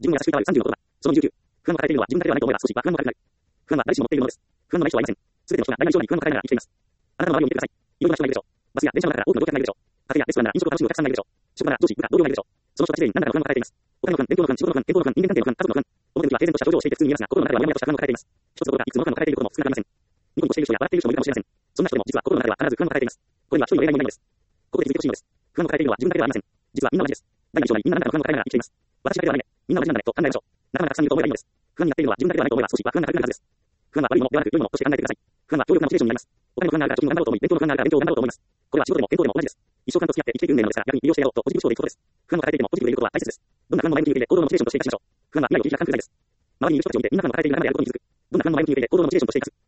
自分を優しくいたわる30の言葉。その29。不安を抱えているのは自分だけではないと思えば少しは不安も軽くなる。不安は誰しも持っているものです。不安のない人はいません。すべての人が何々将来不安を抱えながら生きています。あなたの周りを見てください。いろんな人がいるでしょう。バスや電車の中から多くの乗客がいるでしょう。カフェやレストランなら飲食を楽しむお客さんがいるでしょう。職場なら上司、部下、同僚がいるでしょう。その人たち全員何らかの不安を抱えています。お金の不安、勉強の不安、仕事の不安、健康の不安、人間関係の不安、家族の不安。表向きは平然とした表情をしていて普通に見えますが、心の中ではモヤモヤとした不安を抱えています。一つのことがいくつもの不安を抱えていることも少なくありません。ニコニコしている人や笑っている人もいるかもしれません。そんな人でも実は心の中では必ず不安を抱えています。これには一人の例外もいないのです。ここで気づいてほしいのです。不安を抱えているのは自分だけではありません。実はみんな同じです。第一章内みんな何らかの不安を抱えながら生きています。私だけではないね。みんな同じなんだねと考えましょう。仲間がたくさんいると思えばいいのです。不安になっているのは自分だけではないと思えば少しは不安が軽くなるはずです。不安は悪いものではなく良いものとして考えてください。不安は強力なモチベーションになります。お金の不安があるから貯金を頑張ろうと思い、勉強の不安があるから勉強を頑張ろうと思います。これは仕事でも健康でも同じです。一生間と付き合って生きていく運命なのですから、逆に利用してやろうとポジティブ思考でいくことです。不安を抱えていてもポジティブでいることは大切です。どんな不安も前向きに受け入れ、行動のモチベーションとして生かしましょう。不安は未来を切り開く環空材です。周りにいる人たちを見て、みんな不安を抱えている仲間であることに気づく。どんな不安も前向きに受け入れ、行動のモチベーションとして生かす。